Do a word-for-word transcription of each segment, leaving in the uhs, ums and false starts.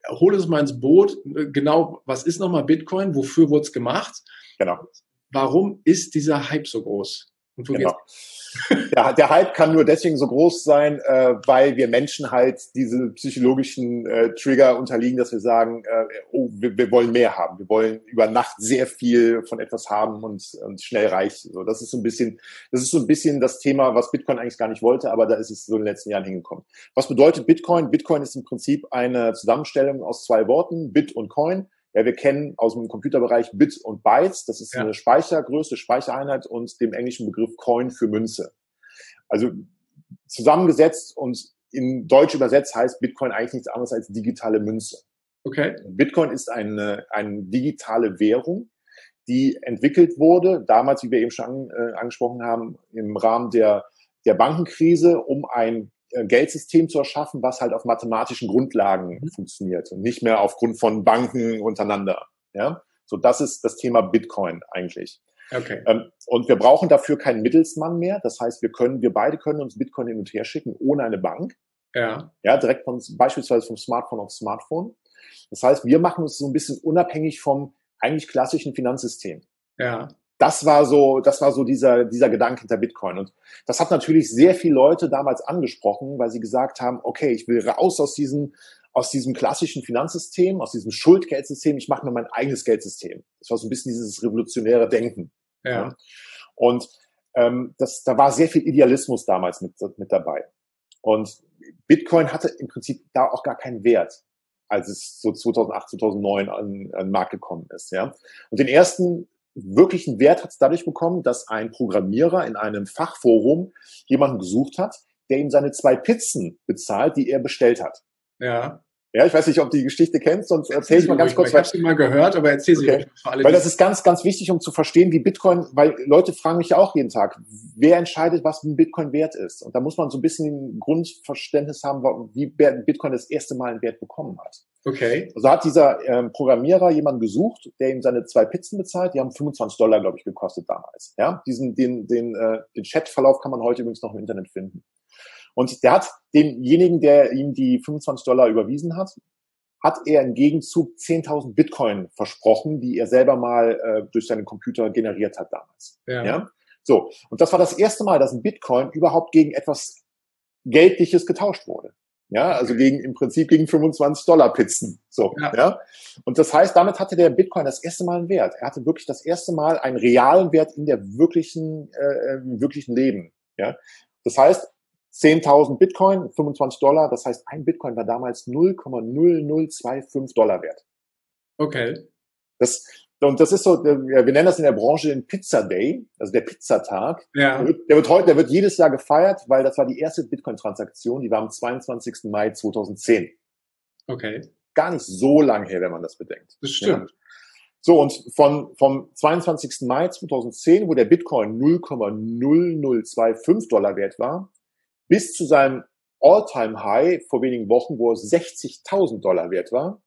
hol uns mal ins Boot. Genau, was ist nochmal Bitcoin? Wofür wurde es gemacht? Genau. Warum ist dieser Hype so groß? Und wo genau. geht's? Der, der Hype kann nur deswegen so groß sein, äh, weil wir Menschen halt diese psychologischen äh, Trigger unterliegen, dass wir sagen, äh, oh, wir, wir wollen mehr haben. Wir wollen über Nacht sehr viel von etwas haben und, und schnell reich. So, das ist so ein bisschen, das ist so ein bisschen das Thema, was Bitcoin eigentlich gar nicht wollte, aber da ist es so in den letzten Jahren hingekommen. Was bedeutet Bitcoin? Bitcoin ist im Prinzip eine Zusammenstellung aus zwei Worten, Bit und Coin. Ja, wir kennen aus dem Computerbereich Bit und Bytes. Das ist ja. eine Speichergröße, Speichereinheit und dem englischen Begriff Coin für Münze. Also zusammengesetzt und in Deutsch übersetzt heißt Bitcoin eigentlich nichts anderes als digitale Münze. Okay. Bitcoin ist eine, eine digitale Währung, die entwickelt wurde, damals, wie wir eben schon äh, angesprochen haben, im Rahmen der, der Bankenkrise, um ein Geldsystem zu erschaffen, was halt auf mathematischen Grundlagen mhm. funktioniert und nicht mehr aufgrund von Banken untereinander. Ja, so das ist das Thema Bitcoin eigentlich. Okay. Ähm, und wir brauchen dafür keinen Mittelsmann mehr. Das heißt, wir können, wir beide können uns Bitcoin hin und her schicken ohne eine Bank. Ja. Ja, direkt von beispielsweise vom Smartphone auf Smartphone. Das heißt, wir machen uns so ein bisschen unabhängig vom eigentlich klassischen Finanzsystem. Ja. Das war so, das war so dieser, dieser Gedanke hinter Bitcoin. Und das hat natürlich sehr viele Leute damals angesprochen, weil sie gesagt haben, okay, ich will raus aus diesem, aus diesem klassischen Finanzsystem, aus diesem Schuldgeldsystem, ich mache mir mein eigenes Geldsystem. Das war so ein bisschen dieses revolutionäre Denken. Ja. Ja. Und ähm, das, da war sehr viel Idealismus damals mit, mit dabei. Und Bitcoin hatte im Prinzip da auch gar keinen Wert, als es so zweitausendacht, zweitausendneun an, an den Markt gekommen ist. Ja. Und den ersten wirklichen Wert hat es dadurch bekommen, dass ein Programmierer in einem Fachforum jemanden gesucht hat, der ihm seine zwei Pizzen bezahlt, die er bestellt hat. Ja. Ja, ich weiß nicht, ob du die Geschichte kennst, sonst erzähle ich mal ganz kurz. Ich habe sie mal gehört, aber erzähl sie okay. für alle. Weil das ist ganz, ganz wichtig, um zu verstehen, wie Bitcoin, weil Leute fragen mich ja auch jeden Tag, wer entscheidet, was ein Bitcoin wert ist? Und da muss man so ein bisschen ein Grundverständnis haben, wie Bitcoin das erste Mal einen Wert bekommen hat. Okay. Also hat dieser ähm, Programmierer jemanden gesucht, der ihm seine zwei Pizzen bezahlt. Die haben fünfundzwanzig Dollar, glaube ich, gekostet damals. Ja, diesen, den, den, äh, den Chatverlauf kann man heute übrigens noch im Internet finden. Und der hat demjenigen, der ihm die fünfundzwanzig Dollar überwiesen hat, hat er im Gegenzug zehntausend Bitcoin versprochen, die er selber mal äh, durch seinen Computer generiert hat damals. Ja. Ja. So. Und das war das erste Mal, dass ein Bitcoin überhaupt gegen etwas Geldliches getauscht wurde. Ja, also gegen, im Prinzip gegen fünfundzwanzig Dollar Pizzen. So, ja. ja. Und das heißt, damit hatte der Bitcoin das erste Mal einen Wert. Er hatte wirklich das erste Mal einen realen Wert in der wirklichen, äh, im wirklichen Leben. Ja. Das heißt, zehntausend Bitcoin, fünfundzwanzig Dollar. Das heißt, ein Bitcoin war damals null Komma null null zwei fünf Dollar wert. Okay. Das, und das ist so, wir nennen das in der Branche den Pizza Day, also der Pizzatag. Ja. Der wird, der wird heute, der wird jedes Jahr gefeiert, weil das war die erste Bitcoin-Transaktion, die war am zweiundzwanzigsten Mai zweitausendzehn. Okay. Gar nicht so lang her, wenn man das bedenkt. Das stimmt. Ja. So, und von, vom zweiundzwanzigsten Mai zweitausendzehn, wo der Bitcoin null Komma null null zwei fünf Dollar wert war, bis zu seinem All-Time-High vor wenigen Wochen, wo es sechzigtausend Dollar wert war,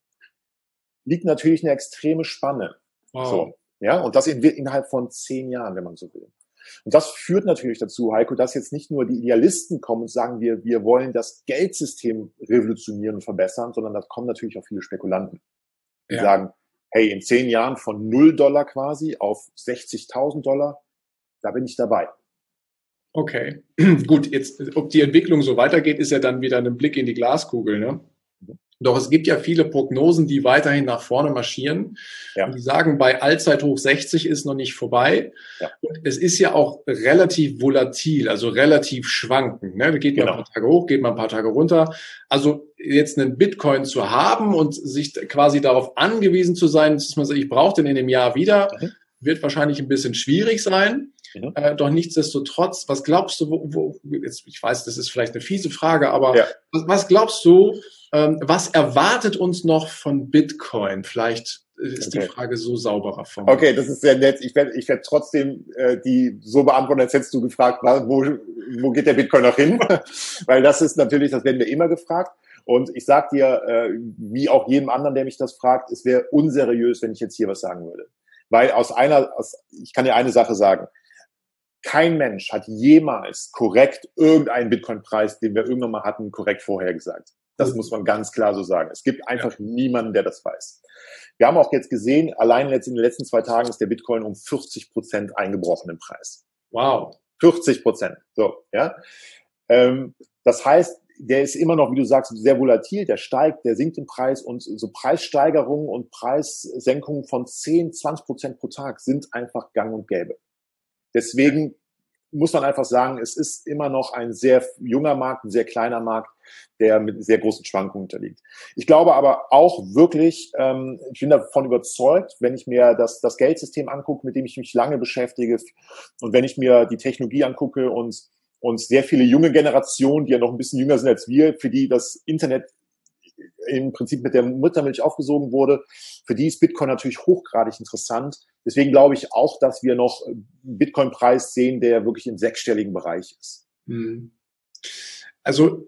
liegt natürlich eine extreme Spanne. Wow. So, ja, und das in, innerhalb von zehn Jahren, wenn man so will. Und das führt natürlich dazu, Heiko, dass jetzt nicht nur die Idealisten kommen und sagen, wir, wir wollen das Geldsystem revolutionieren und verbessern, sondern da kommen natürlich auch viele Spekulanten, die ja. sagen, hey, in zehn Jahren von null Dollar quasi auf sechzigtausend Dollar, da bin ich dabei. Okay, gut, jetzt, ob die Entwicklung so weitergeht, ist ja dann wieder ein Blick in die Glaskugel, ne? Doch es gibt ja viele Prognosen, die weiterhin nach vorne marschieren. Ja. Und die sagen, bei Allzeithoch sechzig ist noch nicht vorbei. Ja. Und es ist ja auch relativ volatil, also relativ schwankend. Ne? Da geht man Genau. ein paar Tage hoch, geht man ein paar Tage runter. Also jetzt einen Bitcoin zu haben und sich quasi darauf angewiesen zu sein, dass man sagt, ich brauche den in dem Jahr wieder, mhm. wird wahrscheinlich ein bisschen schwierig sein. Mhm. Äh, doch nichtsdestotrotz, was glaubst du, wo, wo jetzt, ich weiß, das ist vielleicht eine fiese Frage, aber ja. was, was glaubst du, ähm, was erwartet uns noch von Bitcoin? Vielleicht ist okay. die Frage so sauberer formuliert. Okay, das ist sehr nett. Ich werde ich werd trotzdem äh, die so beantworten, als hättest du gefragt, wo, wo geht der Bitcoin noch hin? Weil das ist natürlich, das werden wir immer gefragt. Und ich sag dir, äh, wie auch jedem anderen, der mich das fragt, es wäre unseriös, wenn ich jetzt hier was sagen würde. Weil aus einer, aus, ich kann dir eine Sache sagen, kein Mensch hat jemals korrekt irgendeinen Bitcoin-Preis, den wir irgendwann mal hatten, korrekt vorhergesagt. Das muss man ganz klar so sagen. Es gibt einfach ja. niemanden, der das weiß. Wir haben auch jetzt gesehen, allein in den letzten zwei Tagen ist der Bitcoin um vierzig Prozent eingebrochen im Preis. Wow. vierzig Prozent. So, ja. Ähm, das heißt, der ist immer noch, wie du sagst, sehr volatil, der steigt, der sinkt im Preis und so Preissteigerungen und Preissenkungen von zehn, zwanzig Prozent pro Tag sind einfach gang und gäbe. Deswegen muss man einfach sagen, es ist immer noch ein sehr junger Markt, ein sehr kleiner Markt, der mit sehr großen Schwankungen unterliegt. Ich glaube aber auch wirklich, ähm, ich bin davon überzeugt, wenn ich mir das, das Geldsystem angucke, mit dem ich mich lange beschäftige und wenn ich mir die Technologie angucke und und sehr viele junge Generationen, die ja noch ein bisschen jünger sind als wir, für die das Internet im Prinzip mit der Muttermilch aufgesogen wurde, für die ist Bitcoin natürlich hochgradig interessant. Deswegen glaube ich auch, dass wir noch einen Bitcoin-Preis sehen, der wirklich im sechsstelligen Bereich ist. Also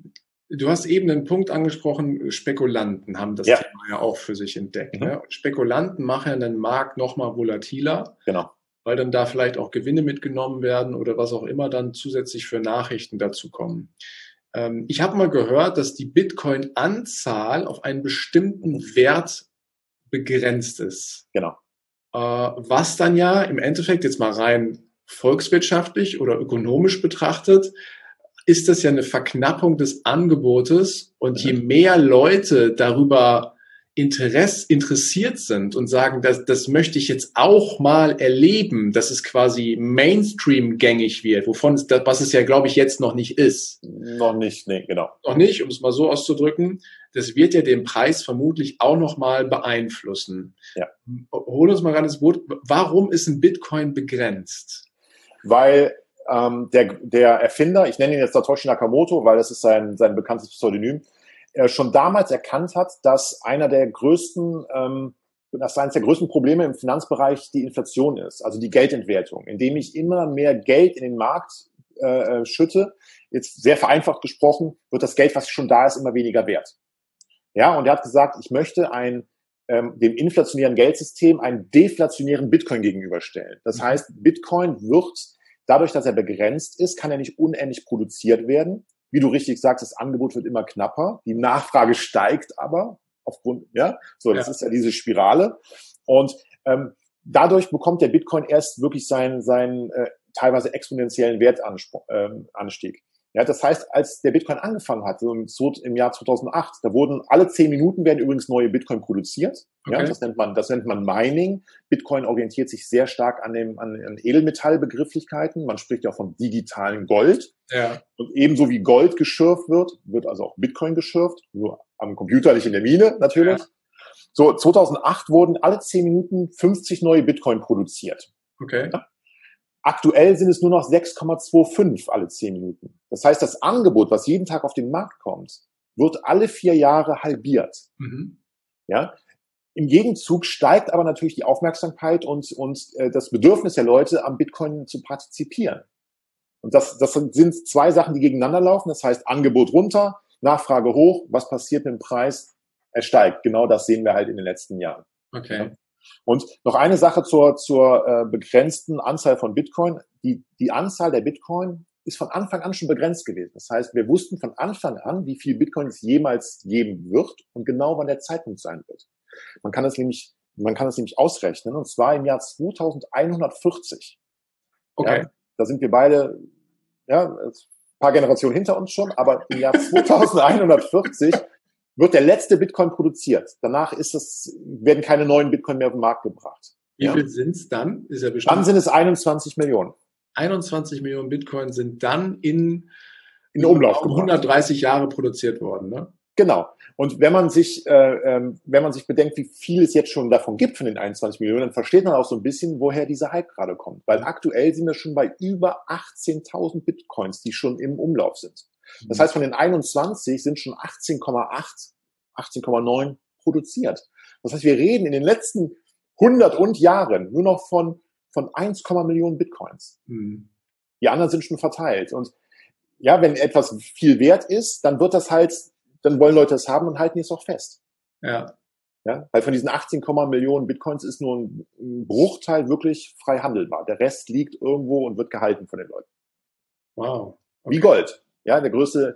du hast eben einen Punkt angesprochen, Spekulanten haben das ja. Thema ja auch für sich entdeckt. Mhm. Ne? Spekulanten machen den Markt nochmal volatiler. Genau. Weil dann da vielleicht auch Gewinne mitgenommen werden oder was auch immer dann zusätzlich für Nachrichten dazu kommen. Ähm, ich habe mal gehört, dass die Bitcoin-Anzahl auf einen bestimmten Wert begrenzt ist. Genau. Äh, was dann ja im Endeffekt jetzt mal rein volkswirtschaftlich oder ökonomisch betrachtet, ist das ja eine Verknappung des Angebotes und je mehr Leute darüber Interess, interessiert sind und sagen, das, das möchte ich jetzt auch mal erleben, dass es quasi Mainstream gängig wird, wovon es, was es ja, glaube ich, jetzt noch nicht ist. Noch nicht, nee, genau. Noch nicht, um es mal so auszudrücken. Das wird ja den Preis vermutlich auch noch mal beeinflussen. Ja. Hol uns mal ran ins Boot. Warum ist ein Bitcoin begrenzt? Weil ähm, der, der Erfinder, ich nenne ihn jetzt Satoshi Nakamoto, weil das ist sein, sein bekanntes Pseudonym, er schon damals erkannt hat, dass einer der größten, ähm, dass eines der größten Probleme im Finanzbereich die Inflation ist, also die Geldentwertung, indem ich immer mehr Geld in den Markt äh, schütte. Jetzt sehr vereinfacht gesprochen, wird das Geld, was schon da ist, immer weniger wert. Ja, und er hat gesagt, ich möchte ein, ähm, dem inflationären Geldsystem einen deflationären Bitcoin gegenüberstellen. Das mhm. heißt, Bitcoin wird, dadurch, dass er begrenzt ist, kann er nicht unendlich produziert werden. Wie du richtig sagst, das Angebot wird immer knapper, die Nachfrage steigt aber aufgrund, ja, so, das ja. ist ja diese Spirale. Und ähm, dadurch bekommt der Bitcoin erst wirklich seinen, seinen äh, teilweise exponentiellen Wertanstieg. Ähm, ja, das heißt, als der Bitcoin angefangen hat, so im, im Jahr zweitausendacht, da wurden alle zehn Minuten werden übrigens neue Bitcoin produziert. Okay. Ja, das nennt man, das nennt man Mining. Bitcoin orientiert sich sehr stark an dem, an, an Edelmetallbegrifflichkeiten. Man spricht ja von digitalen Gold. Ja. Und ebenso wie Gold geschürft wird, wird also auch Bitcoin geschürft. Nur am Computer, nicht in der Mine, natürlich. Ja. So, zweitausendacht wurden alle zehn Minuten fünfzig neue Bitcoin produziert. Okay. Ja? Aktuell sind es nur noch sechs Komma fünfundzwanzig alle zehn Minuten. Das heißt, das Angebot, was jeden Tag auf den Markt kommt, wird alle vier Jahre halbiert. Mhm. Ja? Im Gegenzug steigt aber natürlich die Aufmerksamkeit und, und äh, das Bedürfnis der Leute, am Bitcoin zu partizipieren. Und das, das sind zwei Sachen, die gegeneinander laufen. Das heißt, Angebot runter, Nachfrage hoch. Was passiert mit dem Preis? Er steigt. Genau das sehen wir halt in den letzten Jahren. Okay. Ja? Und noch eine Sache zur, zur äh, begrenzten Anzahl von Bitcoin. Die, die Anzahl der Bitcoin ist von Anfang an schon begrenzt gewesen. Das heißt, wir wussten von Anfang an, wie viel Bitcoin es jemals geben wird und genau wann der Zeitpunkt sein wird. Man kann das nämlich, man kann das nämlich ausrechnen, und zwar im Jahr zweitausendeinhundertvierzig. Okay. Ja, da sind wir beide, ja, ein paar Generationen hinter uns schon, aber im Jahr zweitausendeinhundertvierzig wird der letzte Bitcoin produziert. Danach ist es, werden keine neuen Bitcoin mehr auf den Markt gebracht. Wie ja? viel sind es dann? Ist ja bestimmt Dann sind es einundzwanzig Millionen. einundzwanzig Millionen Bitcoin sind dann in, in Umlauf gebracht. hundertdreißig Jahre produziert worden, ne? Genau. Und wenn man sich, äh, ähm, wenn man sich bedenkt, wie viel es jetzt schon davon gibt von den einundzwanzig Millionen, dann versteht man auch so ein bisschen, woher dieser Hype gerade kommt. Weil aktuell sind wir schon bei über achtzehntausend Bitcoins, die schon im Umlauf sind. Das heißt, von den einundzwanzig sind schon achtzehn Komma acht, achtzehn Komma neun produziert. Das heißt, wir reden in den letzten hundert und Jahren nur noch von, von eins Millionen Bitcoins. Mhm. Die anderen sind schon verteilt. Und ja, wenn etwas viel wert ist, dann wird das halt, dann wollen Leute es haben und halten es auch fest. Ja. Ja, weil von diesen achtzehn Millionen Bitcoins ist nur ein Bruchteil wirklich frei handelbar. Der Rest liegt irgendwo und wird gehalten von den Leuten. Wow. Okay. Wie Gold. Ja, der größte,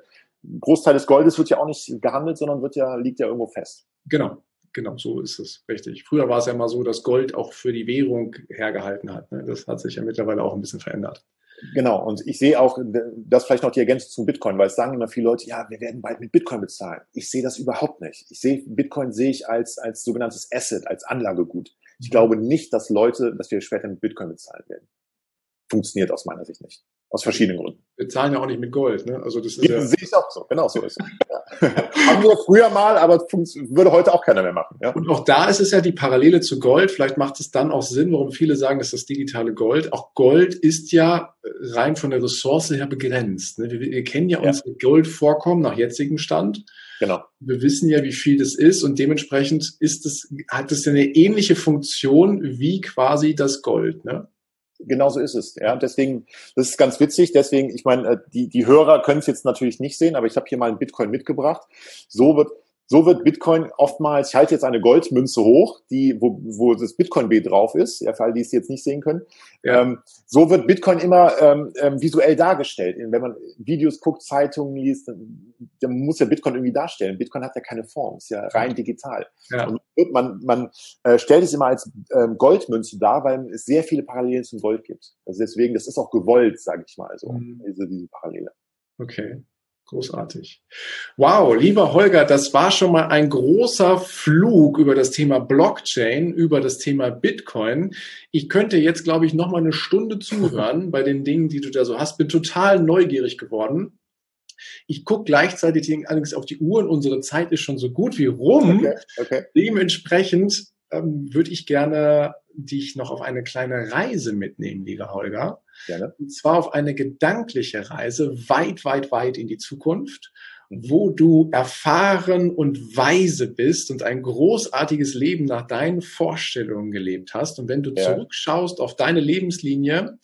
ein Großteil des Goldes wird ja auch nicht gehandelt, sondern wird ja, liegt ja irgendwo fest. Genau. Genau, so ist es, richtig. Früher war es ja mal so, dass Gold auch für die Währung hergehalten hat. Ne? Das hat sich ja mittlerweile auch ein bisschen verändert. Genau, und ich sehe auch, das vielleicht noch die Ergänzung zum Bitcoin, weil es sagen immer viele Leute, ja, wir werden bald mit Bitcoin bezahlen. Ich sehe das überhaupt nicht. Ich sehe, Bitcoin sehe ich als, als sogenanntes Asset, als Anlagegut. Ich glaube nicht, dass Leute, dass wir später mit Bitcoin bezahlen werden. Funktioniert aus meiner Sicht nicht. Aus verschiedenen Gründen. Wir zahlen ja auch nicht mit Gold, ne? Also das ist ja, sehe ich auch so, genau so ist es. Ja. Haben wir früher mal, aber würde heute auch keiner mehr machen. Ja? Und auch da ist es ja die Parallele zu Gold. Vielleicht macht es dann auch Sinn, warum viele sagen, das ist das digitale Gold. Auch Gold ist ja rein von der Ressource her begrenzt. Ne? Wir, wir kennen ja, ja unsere Goldvorkommen nach jetzigem Stand. Genau. Wir wissen ja, wie viel das ist und dementsprechend ist es, hat es eine ähnliche Funktion wie quasi das Gold, ne? Genau so ist es. Ja, deswegen, das ist ganz witzig. Deswegen, ich meine, die die Hörer können es jetzt natürlich nicht sehen, aber ich habe hier mal einen Bitcoin mitgebracht. So wird so wird Bitcoin oftmals. Ich halte jetzt eine Goldmünze hoch, die wo wo das Bitcoin-B drauf ist. Ja, für alle, die es jetzt nicht sehen können. Ja. Ähm, so wird Bitcoin immer ähm, ähm, visuell dargestellt. Wenn man Videos guckt, Zeitungen liest, dann, dann muss ja Bitcoin irgendwie darstellen. Bitcoin hat ja keine Form, ist ja rein digital. Ja. Und man man äh, stellt es immer als ähm, Goldmünze dar, weil es sehr viele Parallelen zum Gold gibt. Also deswegen, das ist auch gewollt, sage ich mal so, mhm. diese, diese Parallele. Okay. Großartig. Wow, lieber Holger, das war schon mal ein großer Flug über das Thema Blockchain, über das Thema Bitcoin. Ich könnte jetzt, glaube ich, noch mal eine Stunde zuhören bei den Dingen, die du da so hast. Bin total neugierig geworden. Ich gucke gleichzeitig allerdings auf die Uhr und unsere Zeit ist schon so gut wie rum. Okay, okay. Dementsprechend ähm, würde ich gerne dich noch auf eine kleine Reise mitnehmen, lieber Holger. Gerne. Und zwar auf eine gedankliche Reise weit, weit, weit in die Zukunft, wo du erfahren und weise bist und ein großartiges Leben nach deinen Vorstellungen gelebt hast. Und wenn du ja. zurückschaust auf deine Lebenslinie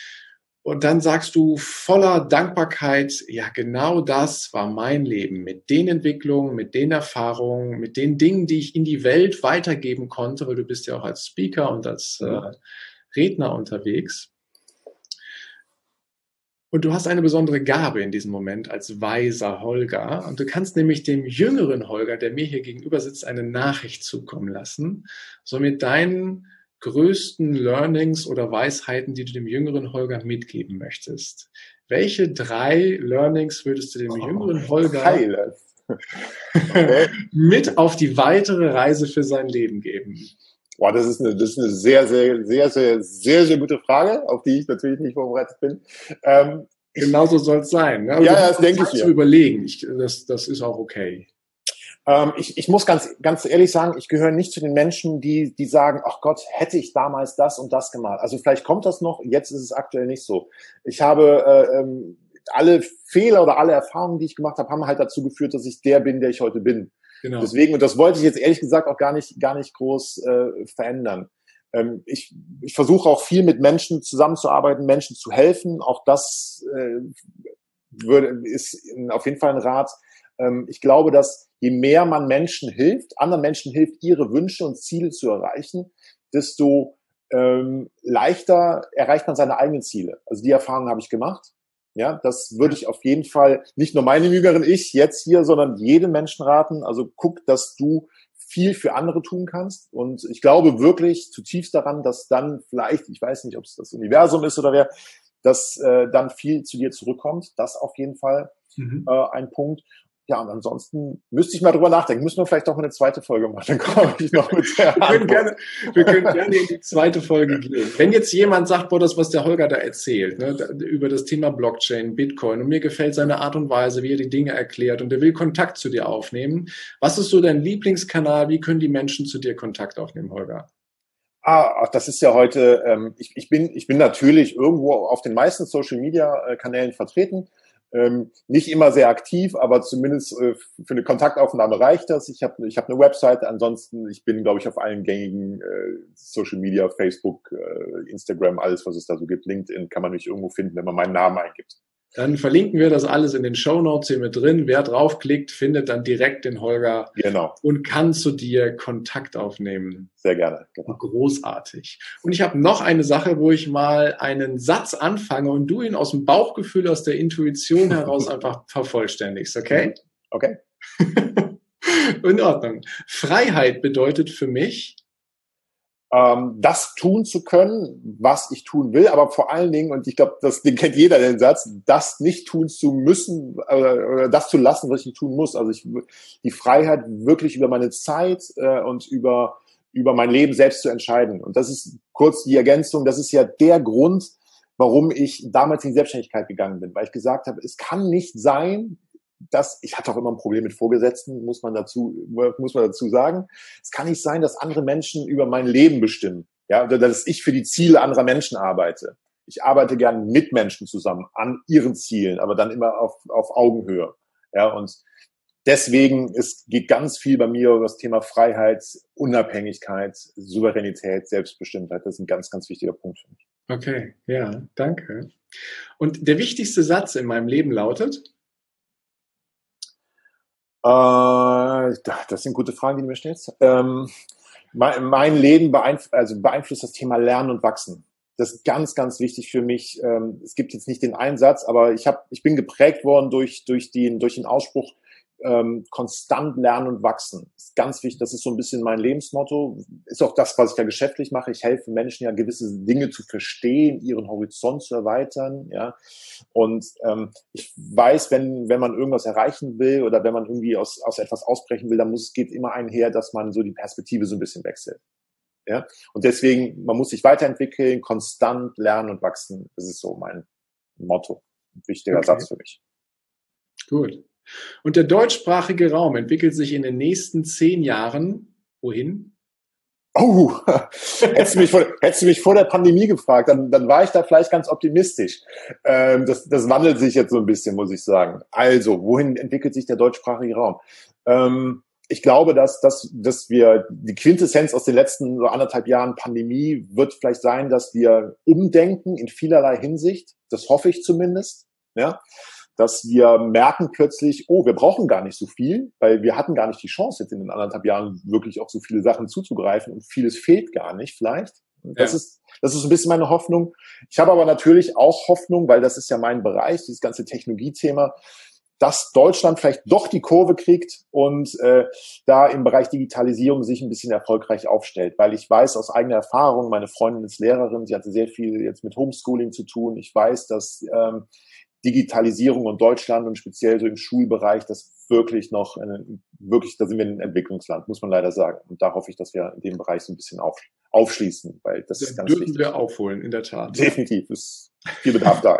und dann sagst du voller Dankbarkeit, ja, genau das war mein Leben mit den Entwicklungen, mit den Erfahrungen, mit den Dingen, die ich in die Welt weitergeben konnte, weil du bist ja auch als Speaker und als äh, Redner unterwegs. Und du hast eine besondere Gabe in diesem Moment als weiser Holger. Und du kannst nämlich dem jüngeren Holger, der mir hier gegenüber sitzt, eine Nachricht zukommen lassen. So mit deinen größten Learnings oder Weisheiten, die du dem jüngeren Holger mitgeben möchtest. Welche drei Learnings würdest du dem oh, jüngeren Holger okay. mit auf die weitere Reise für sein Leben geben? Boah, das ist eine, das ist eine sehr, sehr, sehr, sehr, sehr, sehr gute Frage, auf die ich natürlich nicht vorbereitet bin. Ähm, Genauso soll es sein. Ne? Ja, das denke ich mir. Zu überlegen, ich, das, das ist auch okay. Ähm, ich, ich muss ganz, ganz ehrlich sagen, ich gehöre nicht zu den Menschen, die, die sagen, ach Gott, hätte ich damals das und das gemacht. Also vielleicht kommt das noch, jetzt ist es aktuell nicht so. Ich habe äh, ähm, alle Fehler oder alle Erfahrungen, die ich gemacht habe, haben halt dazu geführt, dass ich der bin, der ich heute bin. Genau. Deswegen, und das wollte ich jetzt ehrlich gesagt auch gar nicht, gar nicht groß äh, verändern. Ähm, ich ich versuche auch viel mit Menschen zusammenzuarbeiten, Menschen zu helfen. Auch das äh, würde, ist auf jeden Fall ein Rat. Ähm, ich glaube, dass je mehr man Menschen hilft, anderen Menschen hilft, ihre Wünsche und Ziele zu erreichen, desto ähm, leichter erreicht man seine eigenen Ziele. Also die Erfahrung habe ich gemacht. Ja, das würde ich auf jeden Fall nicht nur meinem jüngeren Ich jetzt hier, sondern jedem Menschen raten. Also guck, dass du viel für andere tun kannst. Und ich glaube wirklich zutiefst daran, dass dann vielleicht, ich weiß nicht, ob es das Universum ist oder wer, dass äh, dann viel zu dir zurückkommt. Das auf jeden Fall mhm. äh, ein Punkt. Ja, und ansonsten müsste ich mal drüber nachdenken. Müssen wir vielleicht auch mal eine zweite Folge machen. Dann komme ich noch mit der wir, können gerne, wir können gerne in die zweite Folge gehen. Wenn jetzt jemand sagt, boah, das, was der Holger da erzählt, ne, über das Thema Blockchain, Bitcoin, und mir gefällt seine Art und Weise, wie er die Dinge erklärt, und der will Kontakt zu dir aufnehmen. Was ist so dein Lieblingskanal? Wie können die Menschen zu dir Kontakt aufnehmen, Holger? Ah, das ist ja heute, ähm, ich, ich bin, ich bin natürlich irgendwo auf den meisten Social-Media-Kanälen vertreten. Ähm, nicht immer sehr aktiv, aber zumindest äh, für eine Kontaktaufnahme reicht das. Ich habe ich hab eine Website, ansonsten, ich bin, glaube ich, auf allen gängigen äh, Social Media, Facebook, äh, Instagram, alles, was es da so gibt. LinkedIn kann man mich irgendwo finden, wenn man meinen Namen eingibt. Dann verlinken wir das alles in den Shownotes hier mit drin. Wer draufklickt, findet dann direkt den Holger Genau. und kann zu dir Kontakt aufnehmen. Sehr gerne. Genau. Großartig. Und ich habe noch eine Sache, wo ich mal einen Satz anfange und du ihn aus dem Bauchgefühl, aus der Intuition heraus einfach vervollständigst, okay? Okay. In Ordnung. Freiheit bedeutet für mich, Ähm, das tun zu können, was ich tun will, aber vor allen Dingen, und ich glaube, das, den kennt jeder, den Satz, das nicht tun zu müssen, oder, oder das zu lassen, was ich tun muss. Also ich, die Freiheit, wirklich über meine Zeit äh, und über, über mein Leben selbst zu entscheiden. Und das ist kurz die Ergänzung, das ist ja der Grund, warum ich damals in die Selbstständigkeit gegangen bin, weil ich gesagt habe, es kann nicht sein, dass, ich hatte auch immer ein Problem mit Vorgesetzten, muss man dazu, muss man dazu sagen. Es kann nicht sein, dass andere Menschen über mein Leben bestimmen, ja, oder dass ich für die Ziele anderer Menschen arbeite. Ich arbeite gern mit Menschen zusammen an ihren Zielen, aber dann immer auf, auf Augenhöhe, ja, und deswegen, es geht ganz viel bei mir über das Thema Freiheit, Unabhängigkeit, Souveränität, Selbstbestimmtheit. Das ist ein ganz, ganz wichtiger Punkt für mich. Okay, ja, danke. Und der wichtigste Satz in meinem Leben lautet? Das sind gute Fragen, die du mir stellst. Ähm, mein, mein Leben beeinf- also beeinflusst das Thema Lernen und Wachsen. Das ist ganz, ganz wichtig für mich. Ähm, es gibt jetzt nicht den Einsatz, aber ich habe, ich bin geprägt worden durch durch den durch den Ausspruch ähm, konstant lernen und wachsen. Das ist ganz wichtig. Das ist so ein bisschen mein Lebensmotto. Ist auch das, was ich da geschäftlich mache. Ich helfe Menschen ja, gewisse Dinge zu verstehen, ihren Horizont zu erweitern. Ja, und ähm, ich weiß, wenn wenn man irgendwas erreichen will oder wenn man irgendwie aus aus etwas ausbrechen will, dann muss es geht immer einher, dass man so die Perspektive so ein bisschen wechselt. Ja, und deswegen, man muss sich weiterentwickeln, konstant lernen und wachsen. Das ist so mein Motto. Ein wichtiger Okay. Satz für mich. Gut. Und der deutschsprachige Raum entwickelt sich in den nächsten zehn Jahren wohin? Oh, hättest du mich vor, hättest du mich vor der Pandemie gefragt, dann, dann war ich da vielleicht ganz optimistisch. Ähm, das, das wandelt sich jetzt so ein bisschen, muss ich sagen. Also, wohin entwickelt sich der deutschsprachige Raum? Ähm, ich glaube, dass, dass, dass wir die Quintessenz aus den letzten so anderthalb Jahren Pandemie wird vielleicht sein, dass wir umdenken in vielerlei Hinsicht. Das hoffe ich zumindest. Ja. Dass wir merken plötzlich, oh, wir brauchen gar nicht so viel, weil wir hatten gar nicht die Chance, jetzt in den anderthalb Jahren wirklich auf so viele Sachen zuzugreifen und vieles fehlt gar nicht vielleicht. Das ja. ist, das ist ein bisschen meine Hoffnung. Ich habe aber natürlich auch Hoffnung, weil das ist ja mein Bereich, dieses ganze Technologiethema, dass Deutschland vielleicht doch die Kurve kriegt und äh, da im Bereich Digitalisierung sich ein bisschen erfolgreich aufstellt. Weil ich weiß aus eigener Erfahrung, meine Freundin ist Lehrerin, sie hatte sehr viel jetzt mit Homeschooling zu tun. Ich weiß, dass ähm, Digitalisierung in Deutschland und speziell so im Schulbereich, das wirklich noch, eine, wirklich, da sind wir ein Entwicklungsland, muss man leider sagen. Und da hoffe ich, dass wir in dem Bereich so ein bisschen auf, aufschließen, weil das das ist ganz dürfen wichtig. Wir aufholen, in der Tat. Definitiv, ist viel Bedarf da,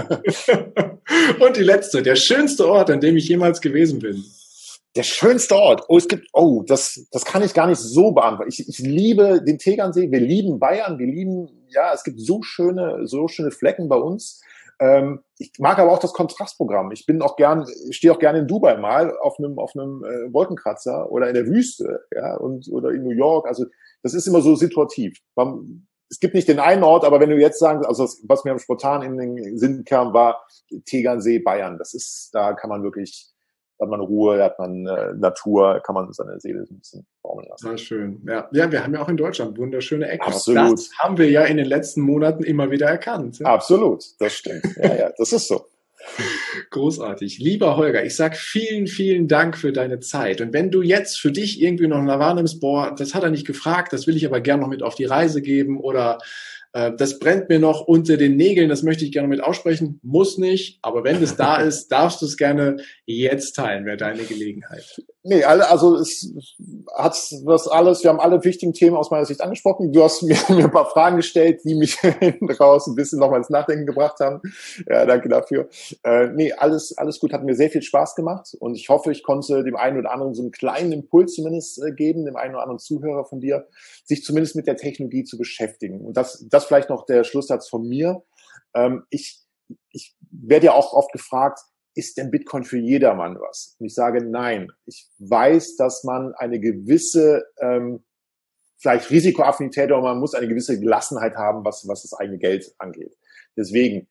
ja. Und die letzte, der schönste Ort, an dem ich jemals gewesen bin. Der schönste Ort. Oh, es gibt, oh, das, das kann ich gar nicht so beantworten. Ich, ich liebe den Tegernsee, wir lieben Bayern, wir lieben, ja, es gibt so schöne, so schöne Flecken bei uns. Ähm, ich mag aber auch das Kontrastprogramm. Ich bin auch gern, stehe auch gerne in Dubai mal auf einem, auf einem äh, Wolkenkratzer oder in der Wüste, ja, und, oder in New York. Also, das ist immer so situativ. Man, es gibt nicht den einen Ort, aber wenn du jetzt sagst, also das, was mir spontan in den Sinn kam, war Tegernsee, Bayern. Das ist, da kann man wirklich, da hat man Ruhe, da hat man äh, Natur, kann man seine Seele so ein bisschen baumeln lassen. Sehr schön. Ja. ja, wir haben ja auch in Deutschland wunderschöne Ecken. Absolut. Das haben wir ja in den letzten Monaten immer wieder erkannt. Ja? Absolut, das stimmt. Ja, ja, das ist so. Großartig. Lieber Holger, ich sag vielen, vielen Dank für deine Zeit. Und wenn du jetzt für dich irgendwie noch wahrnimmst, boah, das hat er nicht gefragt, das will ich aber gerne noch mit auf die Reise geben oder äh, das brennt mir noch unter den Nägeln, das möchte ich gerne mit aussprechen, muss nicht, aber wenn es da ist, darfst du es gerne jetzt teilen, wäre deine Gelegenheit. Nee, alle, also es hat das alles, wir haben alle wichtigen Themen aus meiner Sicht angesprochen. Du hast mir, mir ein paar Fragen gestellt, die mich hinten raus ein bisschen nochmal ins Nachdenken gebracht haben. Ja, danke dafür. Äh, nee, alles, alles gut, hat mir sehr viel Spaß gemacht und ich hoffe, ich konnte dem einen oder anderen so einen kleinen Impuls zumindest äh, geben, dem einen oder anderen Zuhörer von dir, sich zumindest mit der Technologie zu beschäftigen. Und das, das vielleicht noch der Schlusssatz von mir. Ähm, ich, ich werde ja auch oft gefragt, ist denn Bitcoin für jedermann was? Und ich sage nein. Ich weiß, dass man eine gewisse, ähm, vielleicht Risikoaffinität, aber man muss eine gewisse Gelassenheit haben, was, was das eigene Geld angeht. Deswegen,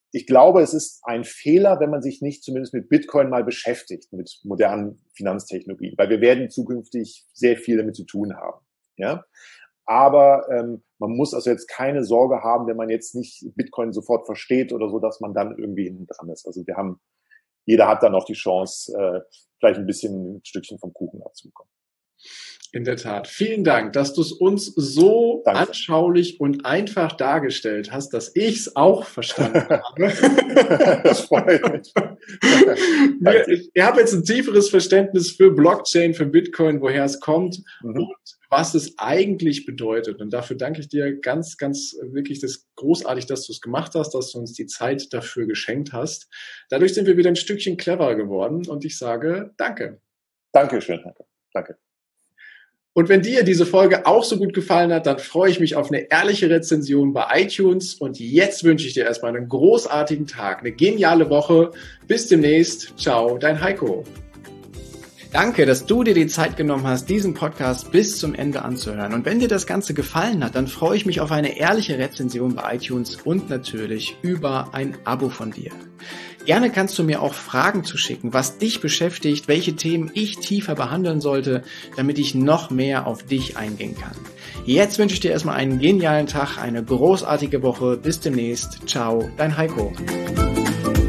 ich glaube, es ist ein Fehler, wenn man sich nicht zumindest mit Bitcoin mal beschäftigt, mit modernen Finanztechnologien, weil wir werden zukünftig sehr viel damit zu tun haben. Ja, aber ähm, man muss also jetzt keine Sorge haben, wenn man jetzt nicht Bitcoin sofort versteht oder so, dass man dann irgendwie hinten dran ist. Also wir haben, jeder hat dann auch die Chance, äh, vielleicht ein bisschen ein Stückchen vom Kuchen abzubekommen. In der Tat. Vielen Dank, dass du es uns so Danke. anschaulich und einfach dargestellt hast, dass ich es auch verstanden habe. Das freut mich. Ich, ich habe jetzt ein tieferes Verständnis für Blockchain, für Bitcoin, woher es kommt mhm. und was es eigentlich bedeutet. Und dafür danke ich dir ganz, ganz wirklich das großartig, dass du es gemacht hast, dass du uns die Zeit dafür geschenkt hast. Dadurch sind wir wieder ein Stückchen cleverer geworden und ich sage Danke. Dankeschön, danke. Danke. Und wenn dir diese Folge auch so gut gefallen hat, dann freue ich mich auf eine ehrliche Rezension bei iTunes. Und jetzt wünsche ich dir erstmal einen großartigen Tag, eine geniale Woche. Bis demnächst. Ciao, dein Heiko. Danke, dass du dir die Zeit genommen hast, diesen Podcast bis zum Ende anzuhören. Und wenn dir das Ganze gefallen hat, dann freue ich mich auf eine ehrliche Rezension bei iTunes und natürlich über ein Abo von dir. Gerne kannst du mir auch Fragen zuschicken, was dich beschäftigt, welche Themen ich tiefer behandeln sollte, damit ich noch mehr auf dich eingehen kann. Jetzt wünsche ich dir erstmal einen genialen Tag, eine großartige Woche. Bis demnächst. Ciao, dein Heiko.